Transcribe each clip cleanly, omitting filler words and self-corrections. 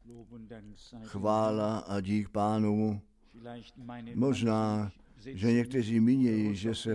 Chvála a dík Pánu. Možná, že někteří mínějí, že se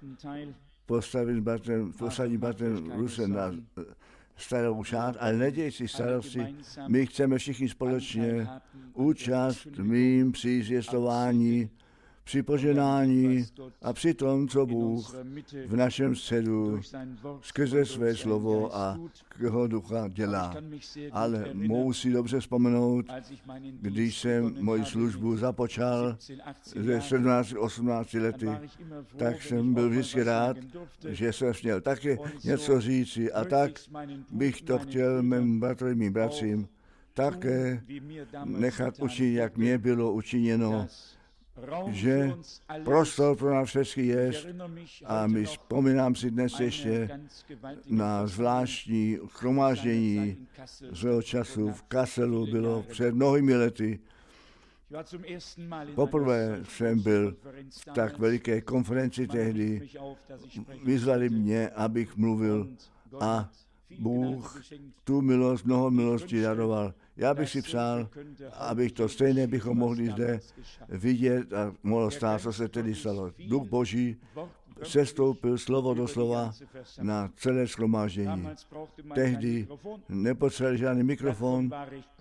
posadí bratrem Ruse na starou šát, ale neděj si starosti, my chceme všichni společně účast mým při zvěstování, při poženání a při tom, co Bůh v našem středu skrze své slovo a jeho ducha dělá. Ale mohu si dobře vzpomenout, když jsem moji službu započal ze 17-18 lety, tak jsem byl vždycky rád, že jsem měl také něco říci a tak bych to chtěl mým bratřím také nechat učinit, jak mě bylo učiněno, že prostor pro nás všechny je a my vzpomínám si dnes ještě na zvláštní shromáždění svého času v Kasselu, bylo před mnohými lety. Poprvé jsem byl v tak veliké konferenci tehdy, vyzvali mě, abych mluvil a Bůh tu milost, mnoho milostí daroval. Já bych si přál, abych to stejné bychom mohli zde vidět a mohlo stát, co se tedy stalo. Duch Boží sestoupil slovo do slova na celé shromáždění. Tehdy nepotřeboval žádný mikrofon,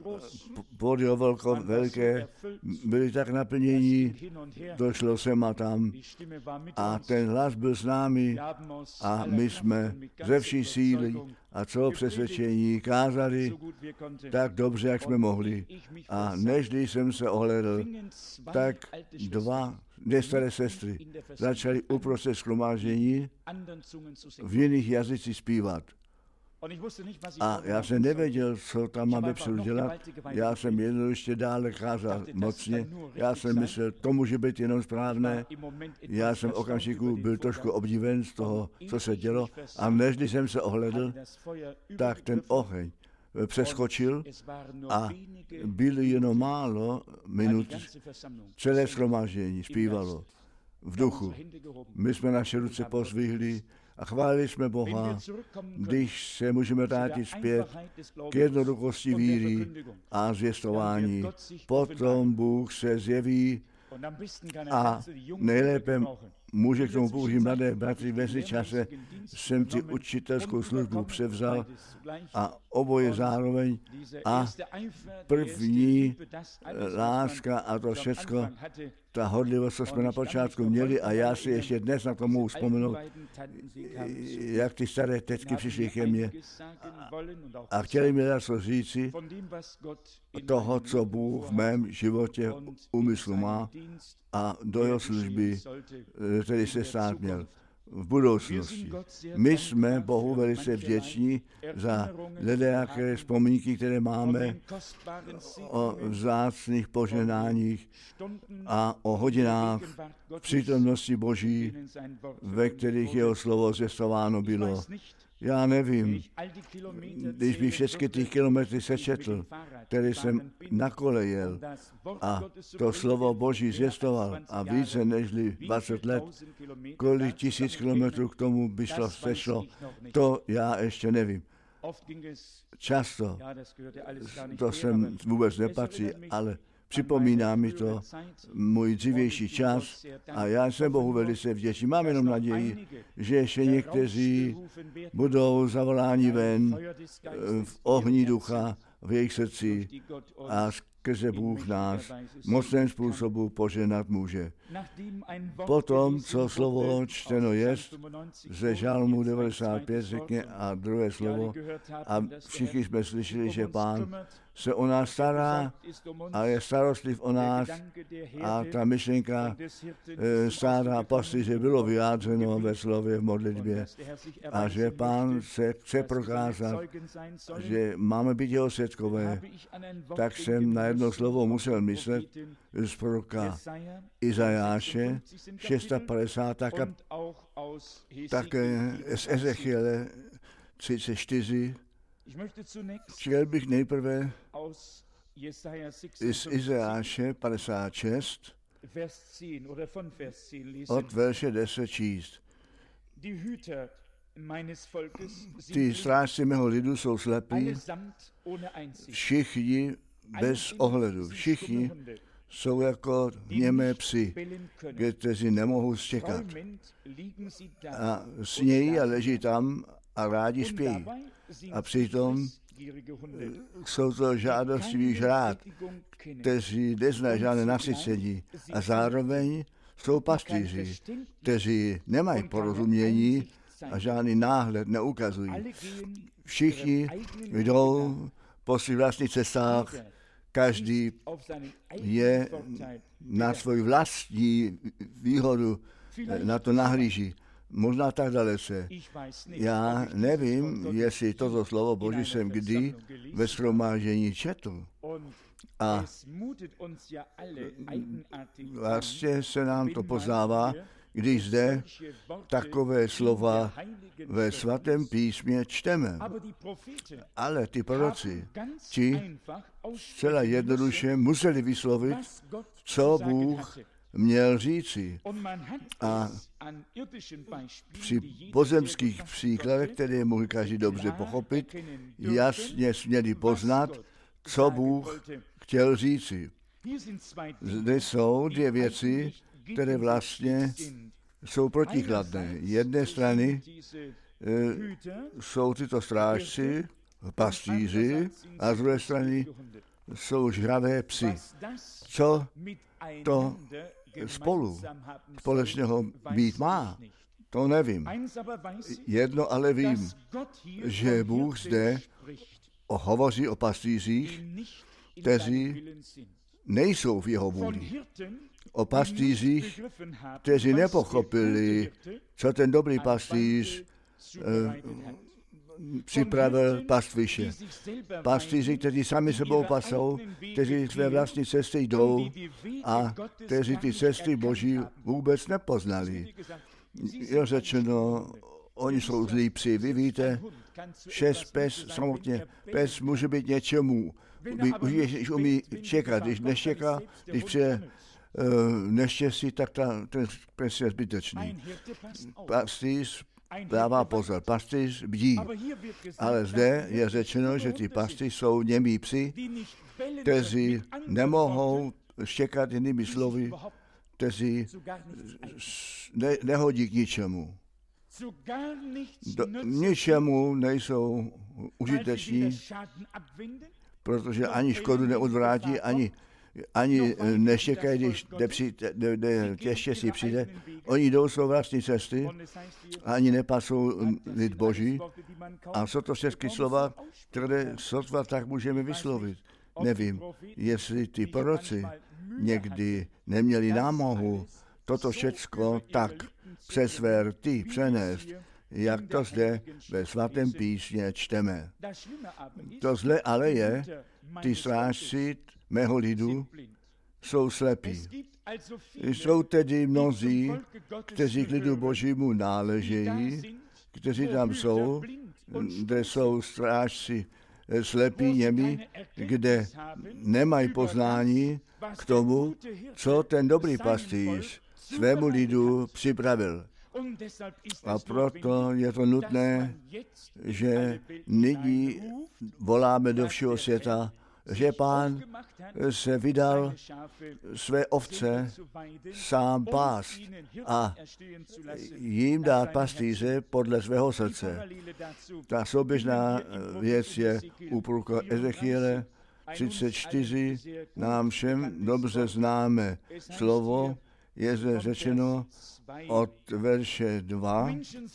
pódio velké, byli tak naplnění, došlo sem a tam a ten hlas byl s námi a my jsme ze vší síly a celou přesvědčení kázali tak dobře, jak jsme mohli. A nežli jsem se ohlédl, tak dvě staré sestry začaly uprostřed shromáždění v jiných jazycích zpívat. A já jsem nevěděl, co tam mám vepředu dělat. Já jsem jednoduše dále kázal mocně. Já jsem myslel, to může být jenom správné. Já jsem okamžiku byl trošku obdiven z toho, co se dělo. A nežli jsem se ohledl, tak ten oheň přeskočil a bylo jenom málo minut. Celé shromáždění zpívalo v duchu. My jsme naše ruce pozvihli a chválili jsme Boha, když se můžeme vrátit zpět k jednoduchosti víry a zvěstování. Potom Bůh se zjeví a nejlépe může k tomu použít mladé bratři. Ve čase jsem si učitelskou službu převzal a oboje zároveň a první láska a to všecko, ta hodlivost, co jsme na počátku měli a já si ještě dnes na to mohu vzpomenout, jak ty staré tetky přišly ke mně a chtěli mi něco říci toho, co Bůh v mém životě úmyslu má a do jeho služby tedy se stát měl v budoucnosti. My jsme Bohu velice vděční za ledajaké vzpomínky, které máme o vzácných poženáních a o hodinách v přítomnosti Boží, ve kterých jeho slovo zvěstováno bylo. Já nevím, když bych všechny ty kilometry sečetl, které jsem na kole jel a to slovo Boží zvěstoval a více než 20 let, kolik 1000 kilometrů k tomu by sešlo, to já ještě nevím. Často, to sem vůbec nepatří, ale připomíná mi to můj dřívější čas a já jsem Bohu velice vděčný. Mám jenom naději, že ještě někteří budou zavoláni ven v ohni ducha v jejich srdci a skrze Bůh nás mocným způsobu poženat může. Potom, co slovo čteno jest, ze Žalmu 95 řekne a druhé slovo a všichni jsme slyšeli, že Pán se o nás stará a je starostlivý o nás a ta myšlenka stáda pastýře bylo vyjádřeno ve slově v modlitbě a že Pán se chce prokázat, že máme být jeho svědkové, tak jsem na jedno slovo musel myslet z proroka Izajáše 650 a také z Ezechiele 34. Chtěl bych nejprve z Izajáše 56 od verše 10 číst. Ty strážci mého lidu jsou slepí, všichni bez ohledu. Všichni jsou jako němé psy, kteří nemohou stěkat. A snějí a leží tam a rádi spějí. A přitom jsou to žádostiví žrát, kteří neznají žádné nasycení. A zároveň jsou pastýři, kteří nemají porozumění a žádný náhled neukazují. Všichni jdou po svých vlastních cestách, každý je na svou vlastní výhodu, na to nahlíží. Možná tak dalece. Já nevím, jestli toto slovo Boží jsem kdy ve shromáždění četl. A vlastně se nám to poznává, když zde takové slova ve svatém písmě čteme. Ale ty proroci, ti zcela jednoduše museli vyslovit, co Bůh měl říci. A při pozemských příkladech, které mohl každý dobře pochopit, jasně směli poznat, co Bůh chtěl říci. Zde jsou dvě věci, které vlastně jsou protikladné. Jedné strany jsou tyto strážci, pastýři, a z druhé strany jsou žravé psy. Co to spolu společného být má, to nevím. Jedno ale vím, že Bůh zde hovoří o pastýřích, kteří nejsou v jeho vůli. O pastýřích, kteří nepochopili, co ten dobrý pastýř připravil pastviště. Pastýři, kteří sami sebou pasou, kteří své vlastní cesty jdou a kteří ty cesty Boží vůbec nepoznali. Je řečeno, oni jsou zlí psi. Vy víte, pes samotně, pes může být něčemu, když umí čekat, když nečeká, když přijde neštěstí, tak ten pes je zbytečný. Pastýř dává pozor, pastýř bdí. Ale zde je řečeno, že ty pastýři jsou němí psi, kteří nemohou štěkat jinými slovy, kteří nehodí k ničemu. Ničemu nejsou užiteční, protože ani škodu neodvrátí, ani neštěkají, když těžké si přijde. Oni jdou svou vlastní cesty, ani nepasou lid Boží. A jsou to všechny slova, které sotva tak můžeme vyslovit. Nevím, jestli ty proroci někdy neměli námohu toto všecko tak přes své rty přenést, jak to zde ve svatém písmě čteme. To zle ale je, ty strážci mého lidu jsou slepí. Jsou tedy mnozí, kteří k lidu Božímu náležejí, kteří tam jsou, kde jsou strážci slepí němi, kde nemají poznání k tomu, co ten dobrý pastýř svému lidu připravil. A proto je to nutné, že nyní voláme do všeho světa, že Pán se vydal své ovce sám pást a jim dát pastýře podle svého srdce. Ta souběžná věc je u proroka Ezechiele 34, nám všem dobře známe slovo, je zde řečeno od verše 2,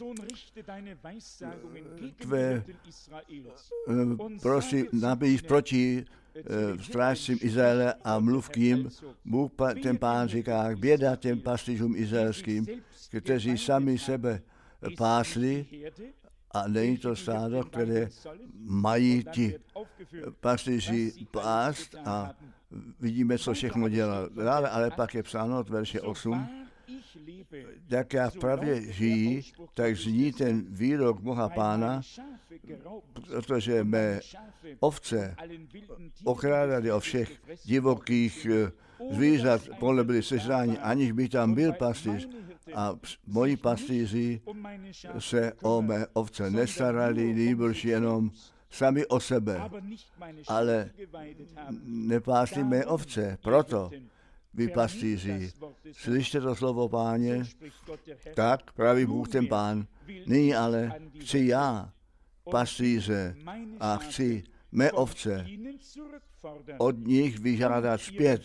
prosím, nabíjíš proti strážcím Izraele a mluv k ním. Bůh, ten Pán říká, běda těm pastýřům izraelským, kteří sami sebe pásli, a není to stádo, které mají ti pastýři pást, a vidíme, co všechno dělal. Dále ale pak je psáno od verše 8, jak já v pravdě žijí, tak zní ten výrok Boha Pána, protože mé ovce okrádali o všech divokých zvířat, podle byli sežráni, aniž by tam byl pastýř. A moji pastýři se o mé ovce nestarali, nýbrž jenom sami o sebe, ale nepásli mé ovce. Proto vy pastýři, slyšte to slovo Páně, tak praví Bůh ten Pán. Nyní ale chci já, pastýře, a chci mé ovce od nich vyžádat zpět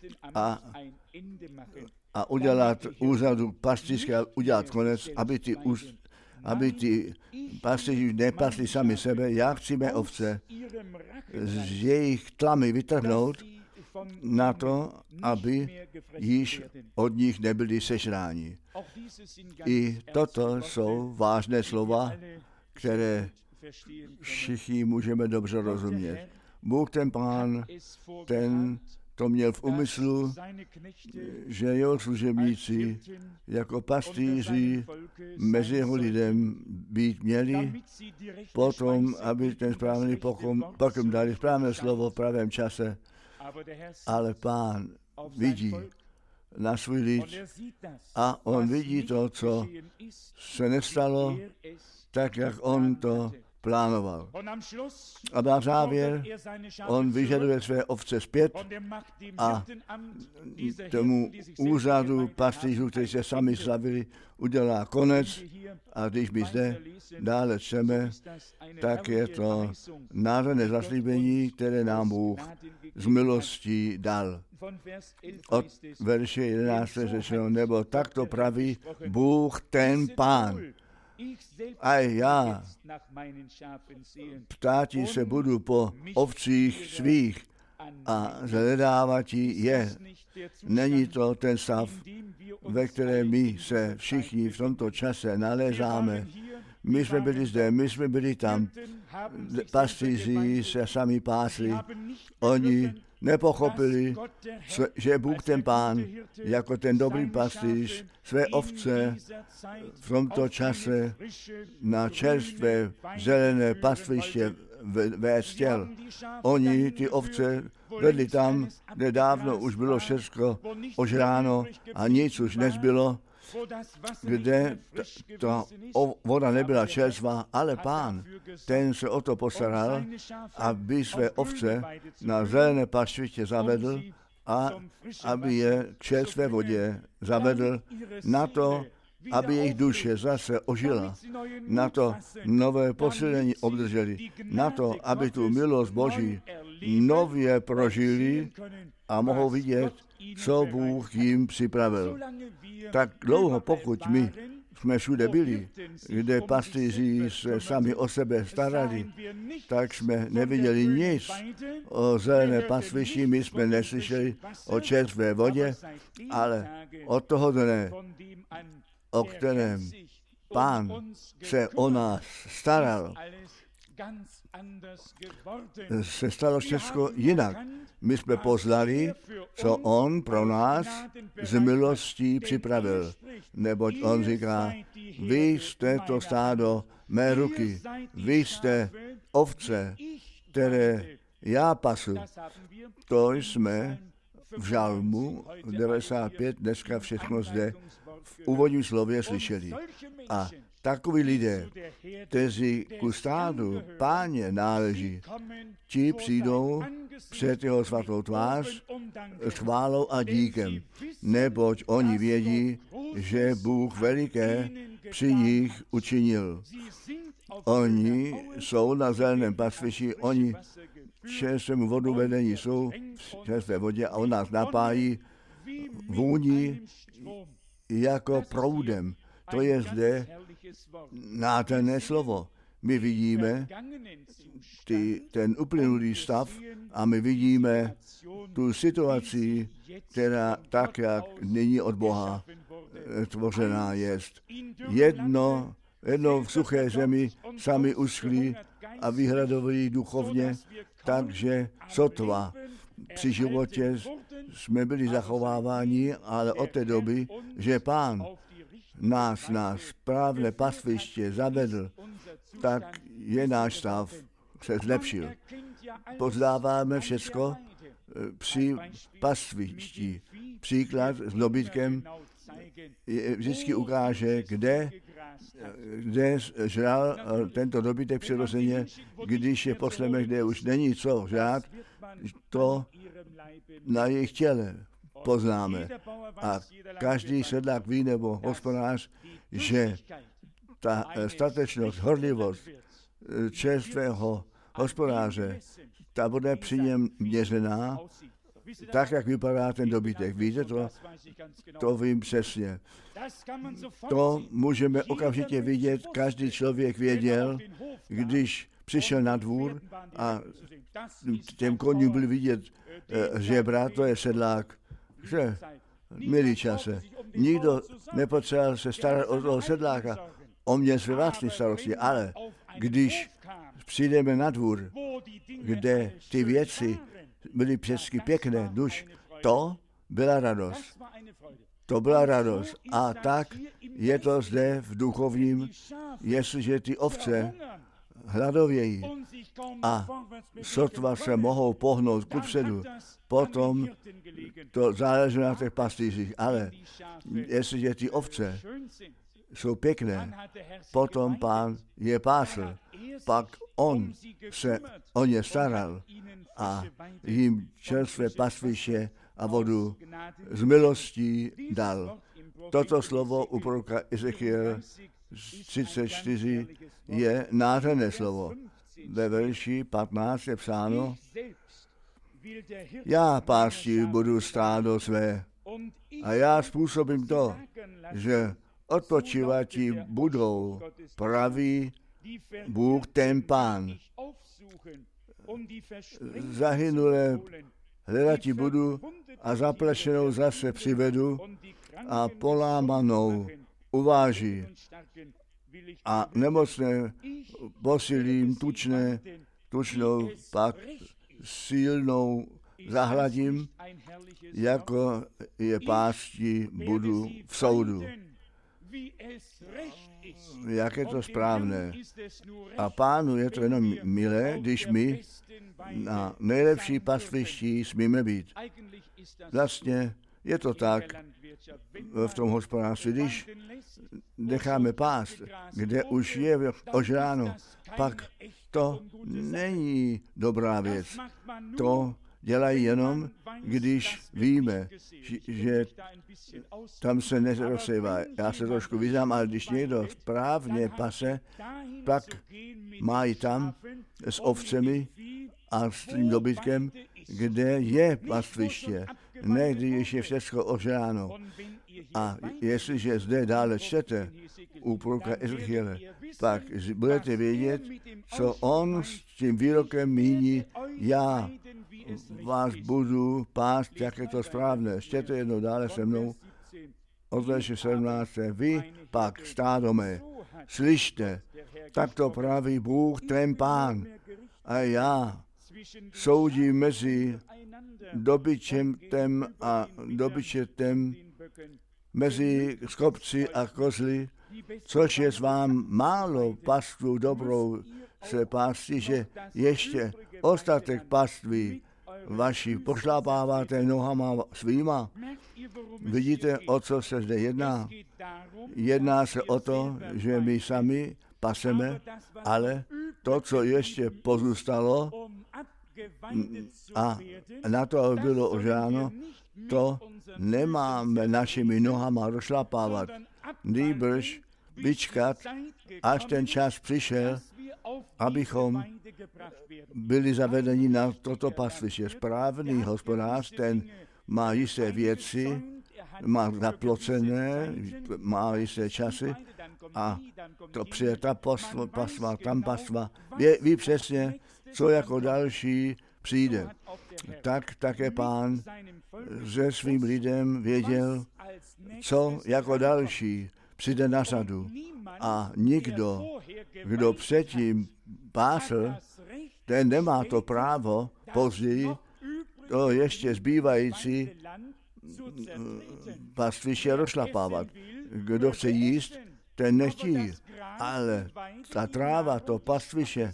a udělat úřadu pastýřské, udělat konec, aby ty pastýři nepasli sami sebe. Já chci mé ovce z jejich tlamy vytrhnout na to, aby již od nich nebyli sežráni. I toto jsou vážné slova, které všichni můžeme dobře rozumět. Bůh ten Pán, ten to měl v úmyslu, že jeho služebníci jako pastýři mezi jeho lidem být měli, potom, aby ten správný pokrm dali správné slovo v pravém čase. Ale Pán vidí na svůj lid a on vidí to, co se nestalo, tak, jak on to plánoval. A na závěr on vyžaduje své ovce zpět a tomu úřadu pastýřů, kteří se sami slavili, udělá konec. A když my zde dále čteme, tak je to nádherné zaslíbení, které nám Bůh z milostí dal. Od verše 11. řečeno, nebo takto praví Bůh ten Pán. A já, ptáti se budu po ovcích svých a zhledávat je. Není to ten stav, ve kterém my se všichni v tomto čase nalézáme. My jsme byli zde, my jsme byli tam. Pastýři se sami pásli. Oni nepochopili, že Bůh ten Pán, jako ten dobrý pastýř, své ovce v tomto čase na čerstvé zelené pastviště vést chtěl. Oni ty ovce vedli tam, kde dávno už bylo všechno ožráno a nic už nezbylo, kde ta voda nebyla čerstvá, ale Pán, ten se o to postaral, aby své ovce na zelené pastviště zavedl a aby je k čerstvé vodě zavedl na to, aby jejich duše zase ožila, na to nové posilení obdrželi, na to, aby tu milost Boží nově prožili a mohou vidět, co Bůh jim připravil. Tak dlouho, pokud my jsme všude byli, kde pastýři se sami o sebe starali, tak jsme neviděli nic o zelené pastvišti, my jsme neslyšeli o čerstvé vodě, ale od toho dne, o kterém Pán se o nás staral, se stalo všechno jinak. My jsme poznali, co on pro nás z milostí připravil. Neboť on říká, vy jste to stádo mé ruky, vy jste ovce, které já pasu. To jsme v Žalmu 95 dneska všechno zde v úvodním slově slyšeli. A takoví lidé, kteří ku stádu Páně náleží, ti přijdou před jeho svatou tvář s chválou a díkem, neboť oni vědí, že Bůh veliké při nich učinil. Oni jsou na zeleném pastvišti, oni čerstvému vodu vedení jsou v čerstvé vodě a on nás napájí vůní jako proudem. To je zde nádherné slovo. My vidíme ten uplynulý stav a my vidíme tu situaci, která tak, jak nyní od Boha tvořená je. Jedno v suché zemi sami uschli a vyhradovali duchovně, takže sotva při životě jsme byli zachováváni, ale od té doby, že Pán nás na správné pastviště zavedl, tak je náš stav se zlepšil. Poznáváme všecko při pastvišti. Příklad s dobytkem vždycky ukáže, kde kde žral tento dobytek přirozeně, když je posleme, kde už není co žrát, to na jejich těle poznáme. A každý sedlák ví nebo hospodář, že ta statečnost, horlivost čerstvého hospodáře, ta bude při něm měřená, tak, jak vypadá ten dobytek. Víte to? To vím přesně. To můžeme okamžitě vidět, každý člověk věděl, když přišel na dvůr a těm koním byl vidět žebra, to je sedlák. Že, milý čase, nikdo nepotřeboval se starat o toho sedláka. On měl své vlastní starosti, ale když přijdeme na dvůr, kde ty věci byly všechny pěkné, duš, to byla radost. To byla radost. A tak je to zde v duchovním, jestliže ty ovce hladovějí a sotva se mohou pohnout kupředu, potom to záleží na těch pastýřích, ale jestliže ty ovce jsou pěkné, potom Pán je pásl, pak on se o ně staral a jim čerstvé pastviště a vodu z milostí dal. Toto slovo u proroka Ezechiel 34 je nádherné slovo. Ve verši 15 je psáno: Já pásti budu stádo své a já způsobím to, že odpočívati budou, praví Bůh ten Pán. Zahynulé hledati budu a zaplešenou zase přivedu a polámanou uváží a nemocné posilím, tučnou pak silnou zahladím, jako je pásti budu v soudu. Jak je to správné. A Pánu je to jenom milé, když my na nejlepší pastvišti smíme být. Vlastně je to tak v tom hospodářství, když necháme pást, kde už je ožráno, pak to není dobrá věc. To dělají jenom, když víme, že tam se nerozsévá. Já se trošku vyznám, ale když někdo správně pase, pak má i tam s ovcemi a s tím dobytkem, kde je pastviště, ne když je všechno ožráno. A jestliže zde dále čtete u proroka Ezechiele, pak budete vědět, co on s tím výrokem míní: já vás budu pást, jak je to správné. Čtěte jednou dále se mnou od verše 17. Vy pak, stádo mé, slyšte, tak to praví Bůh ten Pán. A já soudím mezi dobyčetem a dobyčetem, mezi skopci a kozly, což je s vám málo pastvu dobrou se pásti, že ještě ostatek paství vaši pošlapáváte nohama svýma. Vidíte, o co se zde jedná? Jedná se o to, že my sami paseme, ale to, co ještě pozůstalo a na to, aby bylo ožáno, to nemáme našimi nohama rozšlapávat. Nýbrž vyčkat, až ten čas přišel, abychom byli zavedeni na toto pastviště. Správný hospodář, ten má jisté věci, má zaplocené, má jisté časy a to přijde ta pastva, tam pastva. Ví přesně, co jako další přijde. Tak také Pán se svým lidem věděl, co jako další přijde na řadu. A nikdo, kdo předtím pásl, ten nemá to právo později to ještě zbývající pastviště rozšlapávat. Kdo chce jíst, ten nechtí. Ale ta tráva, to pastviště,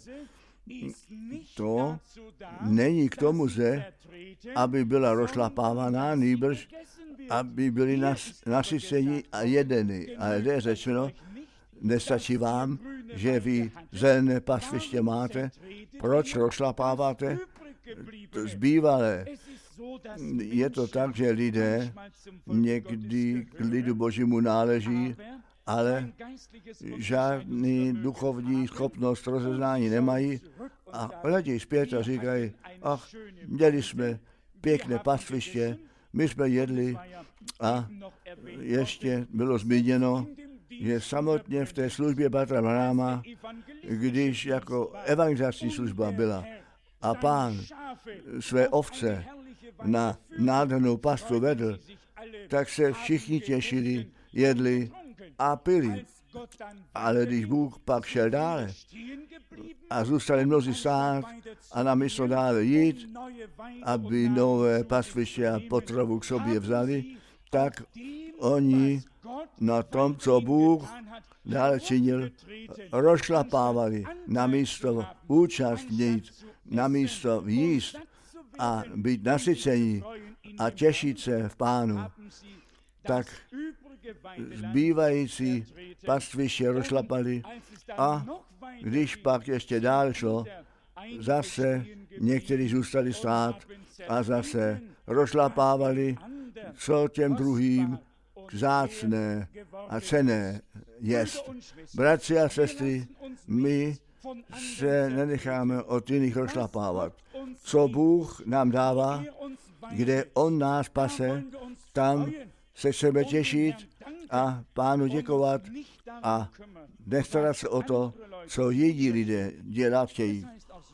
to není k tomu zde, aby byla rozšlapávaná, nýbrž aby byli nasyceni a jedeni. Ale zde je řečeno, Nestačí vám, že vy zelené pastviště máte? Proč rozšlapáváte zbývalé? Je to tak, že lidé někdy k lidu Božímu náleží, ale žádný duchovní schopnost rozeznání nemají a hledí zpět a říkají, ach, měli jsme pěkné pastviště, my jsme jedli a ještě bylo zmíněno, že samotně v té službě bratra Branhama, když jako evangelizační služba byla a Pán své ovce na nádhernou pastvu vedl, tak se všichni těšili, jedli a pili. Ale když Bůh pak šel dále a zůstali mnozí stát a namísto dále jít, aby nové pastviště a potravu k sobě vzali, tak oni na tom, co Bůh dále činil, rozšlapávali namísto účastnit, namísto jíst a být nasycení a těšit se v Pánu, tak zbývající pastviště rozšlapali a když pak ještě dál šlo, zase někteří zůstali stát a zase rozšlapávali, co těm druhým vzácné a cenné jest. Bratři a sestry, my se nenecháme od jiných rozšlapávat. Co Bůh nám dává, kde On nás pase, tam se chceme těšit a Pánu děkovat a nestarat se o to, co jiní lidé dělat chtějí.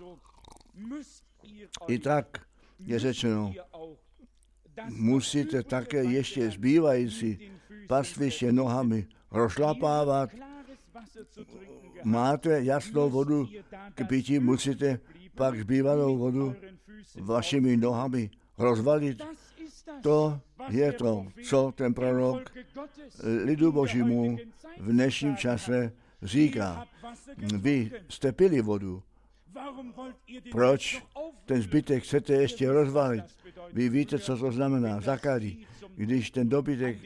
I tak je řečeno, musíte také ještě zbývající pastviště nohami rozšlapávat. Máte jasnou vodu k pití, musíte pak zbývalou vodu vašimi nohami rozvalit. To je to, co ten prorok lidu Božímu v dnešním čase říká. Vy jste pili vodu. Proč ten zbytek chcete ještě rozvalit? Vy víte, co to znamená. Zakady. Když ten dobytek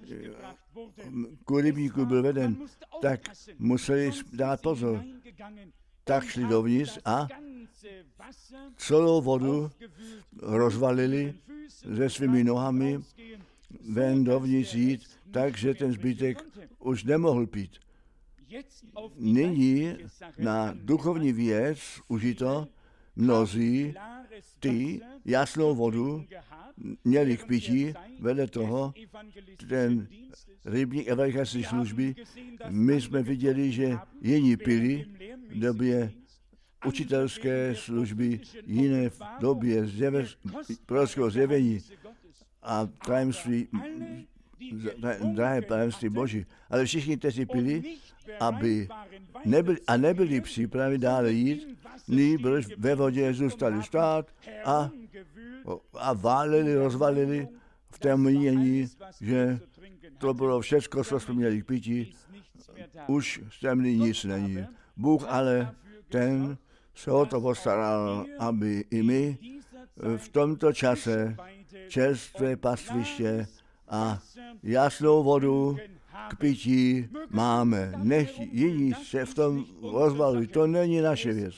k rybníku byl veden, tak museli dát pozor. Tak šli dovnitř a celou vodu rozvalili se svými nohami ven dovnitř jít, takže ten zbytek už nemohl pít. Nyní na duchovní věc užito mnozí ty jasnou vodu měli k pití, vedle toho ten rybník evangelizační služby. My jsme viděli, že jiní pili v době učitelské služby, jiné v době prorockého zjevení a tajemství, drahé tajemství Boží. Ale všichni, kteří pili, aby nebyli připraveni dále jít, nýbrž ve vodě zůstali stát a váleli, rozvalili v té mínění, že to bylo všecko, co jsme měli k pití, už z temný nic není. Bůh ale ten se o to postaral, aby i my v tomto čase čerstvé pastviště a jasnou vodu k pití máme. Nech jiní se v tom rozvalují, to není naše věc.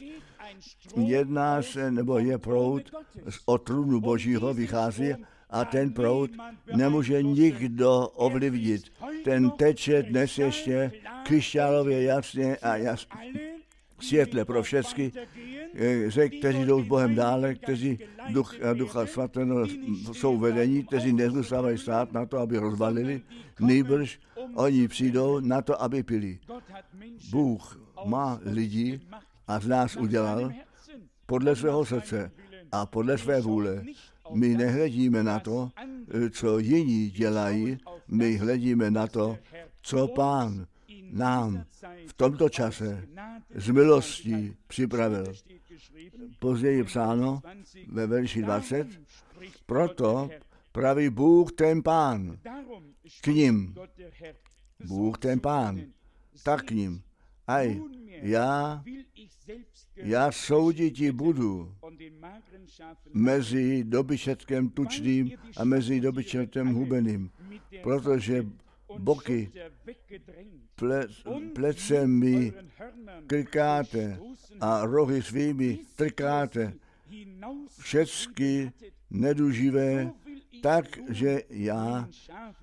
Jedná se, nebo je proud od trůnu Božího vychází a ten proud nemůže nikdo ovlivnit. Ten teče dnes ještě křišťálově jasně a světle pro všechny, kteří jdou s Bohem dále, kteří Ducha Svatého jsou vedení, kteří nezůstávají stát na to, aby rozvalili, nýbrž oni přijdou na to, aby pili. Bůh má lidi a z nás udělal podle svého srdce a podle své vůle. My nehledíme na to, co jiní dělají, my hledíme na to, co Pán nám v tomto čase z milostí připravil. Později psáno ve verši 20, proto praví Bůh ten Pán k nim. Bůh ten Pán, tak k nim. Aj, já souditi budu mezi dobyčetkem tučným a mezi dobyčetkem hubeným, protože boky, plece mi krkáte a rohy svými trkáte, všecky neduživé, tak, že já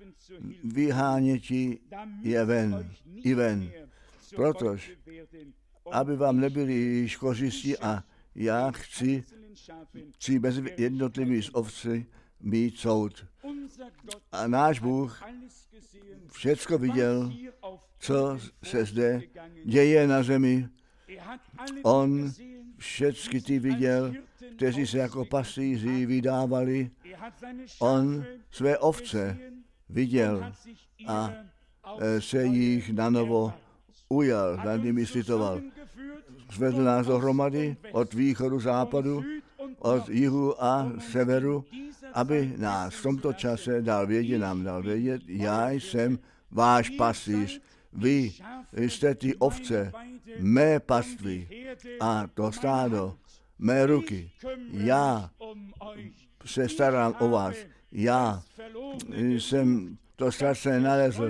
vyháněti je ven, i ven. Protož, aby vám nebyli již kořisti a já chci mezi jednotlivými ovci mít soud. A náš Bůh všecko viděl, co se zde děje na zemi. On všecky ty viděl, kteří se jako pastýři vydávali. On své ovce viděl a se jich nanovo ujal, nad nimi slitoval. Zvedl nás dohromady od východu, západu, od jihu a severu, aby nás v tomto čase nám dal vědět, já jsem váš pastýř, vy jste ty ovce, mé pastvy a to stádo, mé ruky. Já se starám o vás, já jsem to ztracené nalezl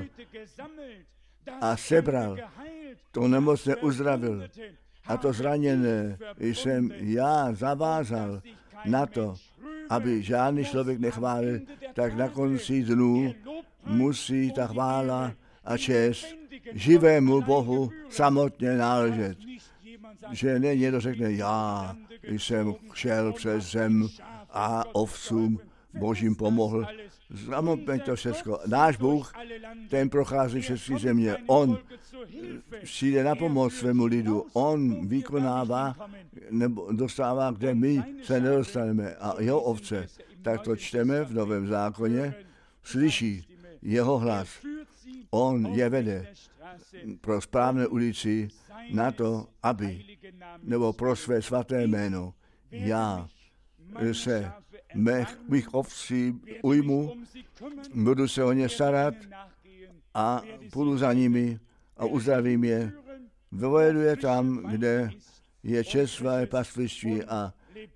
a sebral, to nemocné uzdravil a to zraněné jsem já zavázal na to, aby žádný člověk nechválil, tak na konci dnů musí ta chvála a čest živému Bohu samotně náležet. Že ne někdo řekne, já jsem šel přes zem a ovcům Božím pomohl. Zamoňme to všechno. Náš Bůh, ten prochází všechny země. On přijde na pomoc svému lidu. On vykonává nebo dostává, kde my se nedostaneme. A jeho ovce, tak to čteme v Novém zákoně, slyší jeho hlas. On je vede pro správné ulici na to, aby, nebo pro své svaté jméno, já se mých ovcí ujmu, budu se o ně starat a půjdu za nimi a uzdravím je. Vyvedu je tam, kde je čerstvá pastvištví a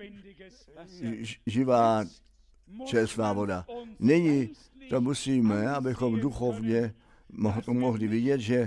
živá čerstvá voda. Nyní to musíme, abychom duchovně mohli vidět, že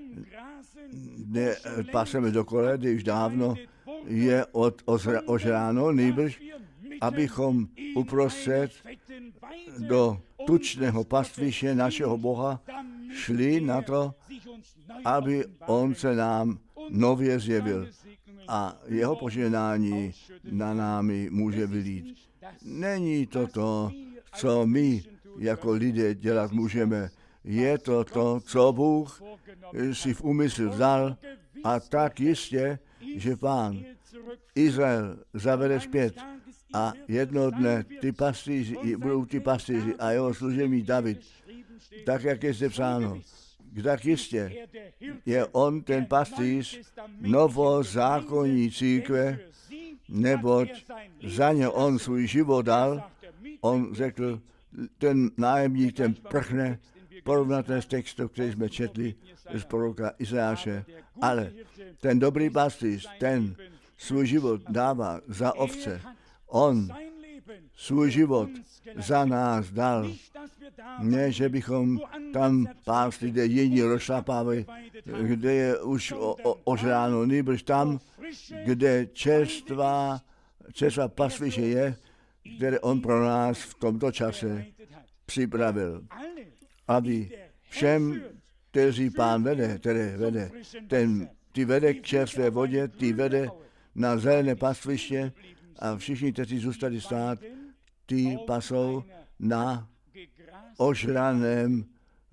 paseme dokole, kde už dávno je ožráno, nýbrž abychom uprostřed do tučného pastviště našeho Boha šli na to, aby on se nám nově zjevil a jeho požehnání na námi může vylít. Není to to, co my jako lidé dělat můžeme. Je to to, co Bůh si v úmysl vzal a tak jistě, že Pán Izrael zavede zpět a jedno dne budou ty pastýři a jeho služebník David, tak jak je zde psáno, tak jistě je on ten pastýř novozákonní církve, neboť za ně on svůj život dal. On řekl, ten nájemník, ten prchne, porovnaté s textem, který jsme četli z proroka Izajáše. Ale ten dobrý pastýř, ten svůj život dává za ovce. On svůj život za nás dal. Ne, že bychom tam pásli, kde jiní rozšlapávají, kde je už ožráno, nýbrž tam, kde čerstvá pastviště je, které on pro nás v tomto čase připravil. Aby všem, kteří Pán vede, ty vede k čerstvé vodě, ty vede na zelené pastviště a všichni, kteří zůstali stát, ty pasou na ožraném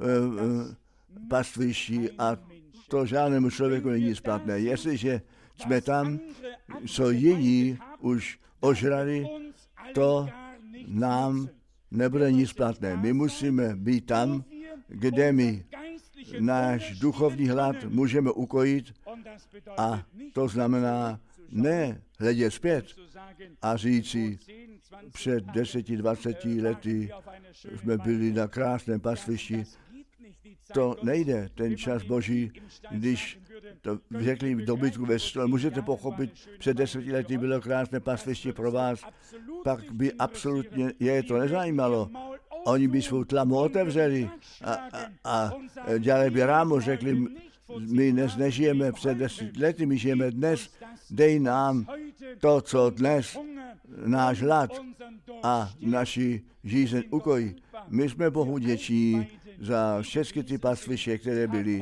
pastvišti a to žádnému člověku není splatné. Jestliže jsme tam, co jiní už ožrali, to nám nebude nic platné. My musíme být tam, kde my náš duchovní hlad můžeme ukojit a to znamená ne hledět zpět a říci, před 10-20 lety jsme byli na krásném pastvišti. To nejde, ten čas Boží, když to řekli dobytku ve stole, můžete pochopit, před 10 lety bylo krásné pastviště pro vás, pak by absolutně je to nezajímalo. oni by svou tlamu otevřeli a dělali by rámu, řekli, my dnes nežijeme před 10 lety, my žijeme dnes, dej nám to, co dnes, náš hlad a naši žízeň ukojí. My jsme Bohu vděční za všechny ty pastviště, které byly.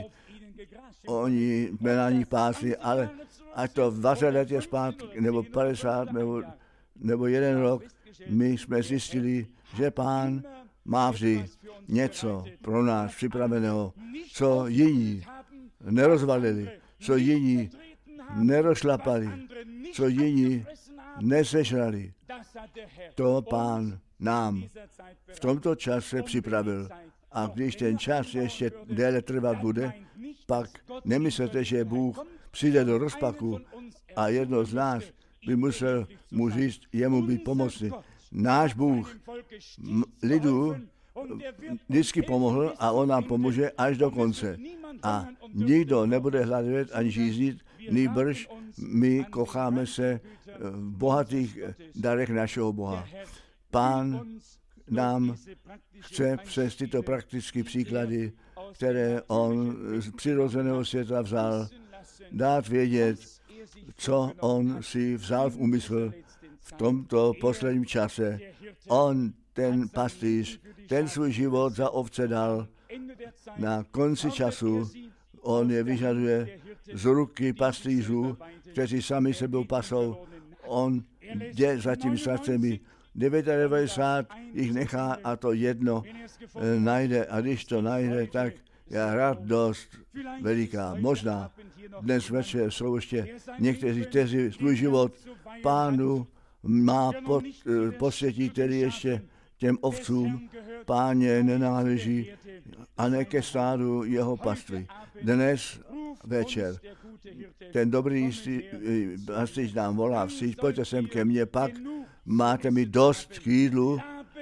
Oni jsme na nich pásli, ale ať to 20 let je zpátky, nebo 50, nebo 1 rok, my jsme zjistili, že Pán má vždy něco pro nás připraveného, co jiní nerozvalili, co jiní nerozšlapali, co jiní nesežrali. To Pán nám v tomto čase připravil. A když ten čas ještě déle trvat bude, pak nemyslete, že Bůh přijde do rozpaku a jedno z nás by musel mu říct, jemu být pomocný. Náš Bůh lidu vždycky pomohl a on nám pomůže až do konce. A nikdo nebude hladovět ani žíznit, nýbrž my kocháme se v bohatých darech našeho Boha. Pán nám chce přes tyto praktické příklady, které on z přirozeného světa vzal, dát vědět, co on si vzal v úmysl v tomto posledním čase. On, ten pastýř, ten svůj život za ovce dal na konci času. On je vyžaduje z ruky pastýřů, kteří sami sebou pasou. On jde za tím srdcemi. 99 jich nechá a to jedno najde. A když to najde, tak je radost veliká. Možná dnes večer jsou ještě někteří, kteří svůj život Pánu má posvětí, který ještě těm ovcům Páně nenáleží a ne ke stádu jeho pastvy. Dnes večer ten dobrý pastýř nám volá vstříc, pojďte sem ke mně, pak máte mi dost k jídlu,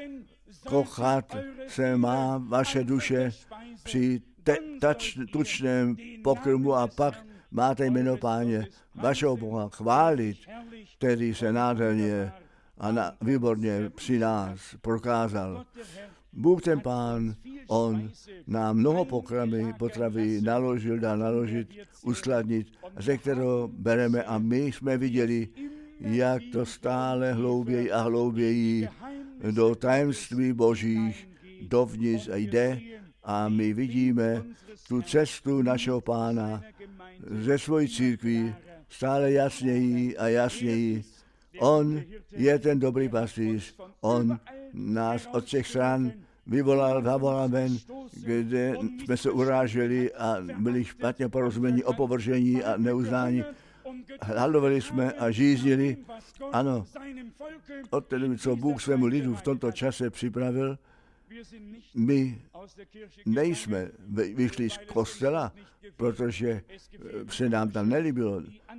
kochat se má vaše duše při tučném pokrmu a pak máte jméno Páně, vašeho Boha chválit, který se nádherně a výborně při nás prokázal. Bůh ten Pán, on nám mnoho potravy naložil, dá naložit, uskladnit, ze kterého bereme a my jsme viděli, jak to stále hlouběji a hlouběji do tajemství božích dovnitř jde a my vidíme tu cestu našeho Pána ze svojí církví stále jasněji a jasněji. On je ten dobrý pastýř, on nás od všech stran zavolal ven, kde jsme se uráželi a byli špatně porozumění, opovržení a neuznání. Hladovali jsme a žíznili. Ano, od té doby, co Bůh svému lidu v tomto čase připravil, my nejsme vyšli z kostela, protože se nám tam nelíbilo.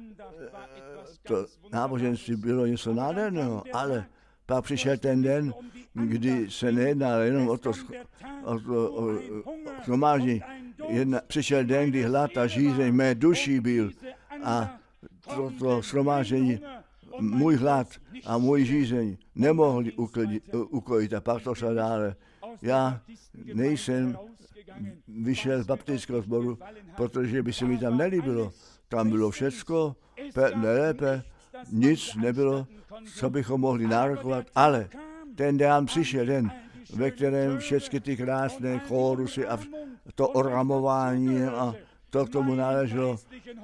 To náboženství bylo něco nádherného, ale pak přišel ten den, kdy se nejednalo jenom o to shromáždění. Přišel den, kdy hlad a žízeň mé duši byl a toto shromáždění, můj hlad a můj žízeň nemohli ukojit a pak to šlo dále. Já nejsem vyšel z baptistického sboru, protože by se mi tam nelíbilo. Tam bylo všecko nejlépe, nic nebylo, co bychom mohli nárokovat, ale ten den přišel den, ve kterém všechny ty krásné chórusy a to oramování a to k tomu náleželo,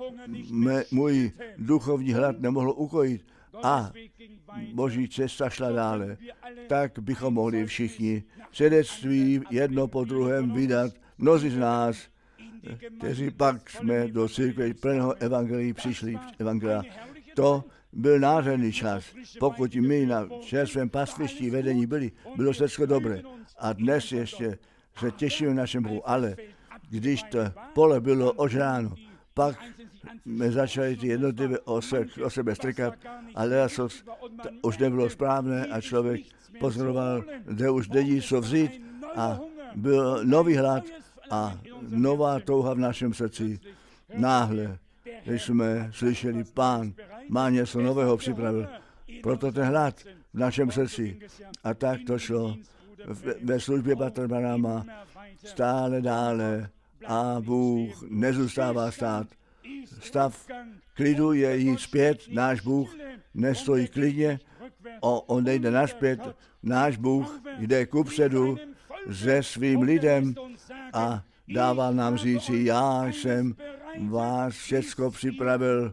můj duchovní hlad nemohl ukojit a Boží cesta šla dále. Tak bychom mohli všichni svědectví jedno po druhém vydat. Mnozí z nás, kteří pak jsme do církve plného evangelií přišli, evangelia. To byl nádherný čas. Pokud my na čerstvém pastvišti vedení byli, bylo všechno dobré. A dnes ještě se těšíme našem Bohu, ale když to pole bylo ožráno, pak jsme začali ty jednotlivé o sebe strkat, ale to už nebylo správné a člověk pozoroval, kde už není co vzít a byl nový hlad a nová touha v našem srdci. Náhle jsme slyšeli, Pán má něco nového připravil. Proto ten hlad v našem srdci. A tak to šlo ve službě Bratra Branhama stále dále a Bůh nezůstává stát. Stav klidu je jít zpět, náš Bůh nestojí klidně, on nejde naspět, náš Bůh jde kupředu se svým lidem a dává nám říci, já jsem vás všecko připravil,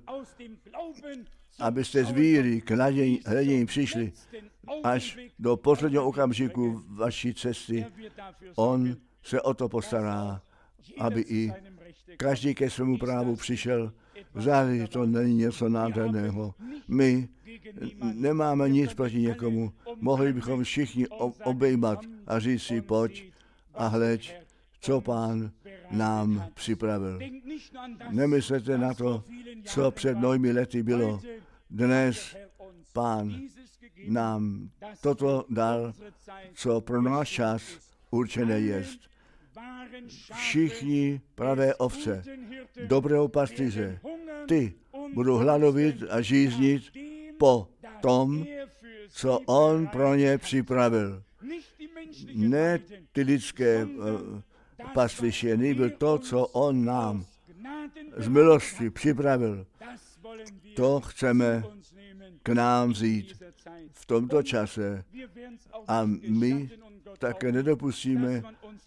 abyste z víry k hledění přišli až do posledního okamžiku vaší cesty. On se o to postará, aby i každý ke svému právu přišel. Vzali to není něco nádherného. My nemáme nic proti někomu. Mohli bychom všichni obejmat a říct si, pojď a hleď, co Pán nám připravil. Nemyslete na to, co před mnohými lety bylo. Dnes Pán nám toto dal, co pro náš čas určené jest. Všichni pravé ovce, dobrého pastýře, ty budou hladovit a žíznit po tom, co on pro ně připravil. Ne ty lidské pastviště, nejbyl to, co on nám z milosti připravil. To chceme k nám vzít v tomto čase a my také nedopustíme,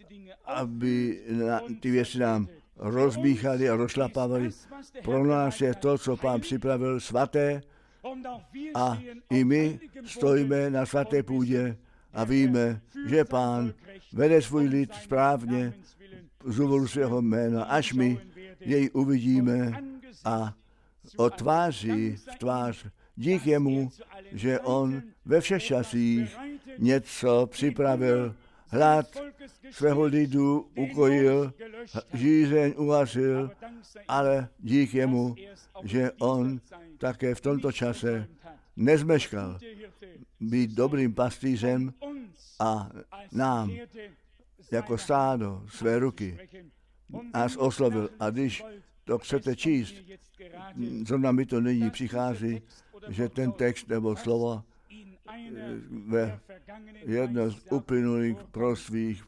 aby ty věci nám rozmíchali a rozšlapávali. Pro nás je to, co Pán připravil, svaté a i my stojíme na svaté půdě a víme, že Pán vede svůj lid správně z důvodu svého jména, až my jej uvidíme a od tváří v tvář dík jemu, že on ve všech časích něco připravil, hlad svého lidu ukojil, žízeň uhasil, ale dík jemu, že on také v tomto čase nezmeškal být dobrým pastýřem a nám jako stádo své ruky nás oslovil. A když to chcete číst, zrovna mi to nyní přichází, že ten text nebo slovo ve jedno z uplynulých prostvých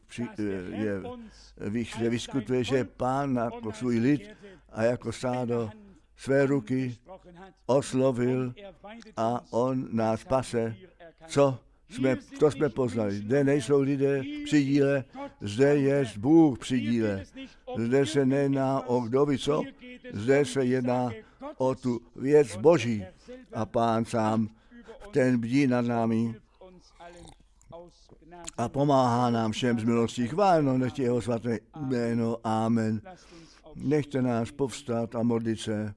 se vyskutuje, že Pán jako svůj lid a jako stádo své ruky oslovil a on nás pase. To jsme poznali. Zde nejsou lidé při díle, zde je Bůh při díle. Zde se nejedná o kdo ví co, zde se jedná o tu věc Boží. A Pán sám, ten bdí nad námi a pomáhá nám všem z milostí. Chváleno nechtě jeho svaté jméno. Amen. Nechte nás povstat a modlit se.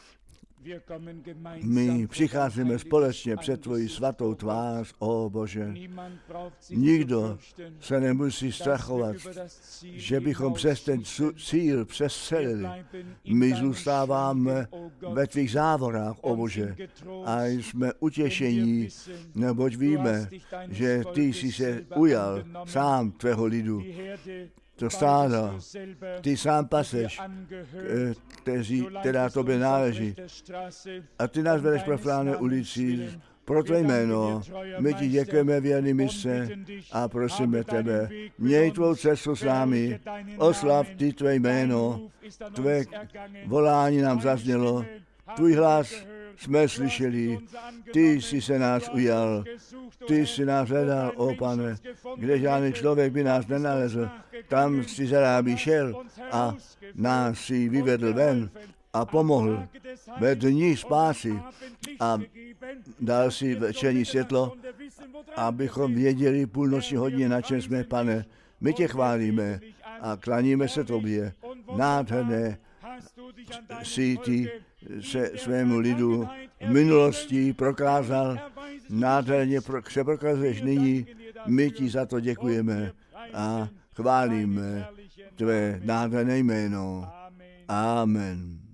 My přicházíme společně před tvoji svatou tvář, ó Bože. Nikdo se nemusí strachovat, že bychom přes ten cíl přestřelili. My zůstáváme ve tvých závorách, ó Bože, a jsme utěšení, neboť víme, že ty jsi se ujal sám tvého lidu. To stádo, ty sám paseš, která tobě náleží. A ty nás vedeš profláné ulici pro tvé jméno. My ti děkujeme, věrný mistře, a prosíme tebe, měj tvou cestu s námi, oslav ty tvé jméno, tvé volání nám zaznělo, tvůj hlas jsme slyšeli, ty jsi se nás ujal, ty jsi nás hledal, ó Pane, kde žádný člověk by nás nenalezl, tam jsi zarábí šel a nás si vyvedl ven a pomohl ve dní spásy a dal si večerní světlo, abychom věděli půlnoční hodině, na čem jsme, Pane. My tě chválíme a klaníme se tobě. Nádherné si ty se svému lidu v minulosti prokázal, nádherně se prokazuješ nyní, my ti za to děkujeme a chválíme tvé nádherné jméno. Amen.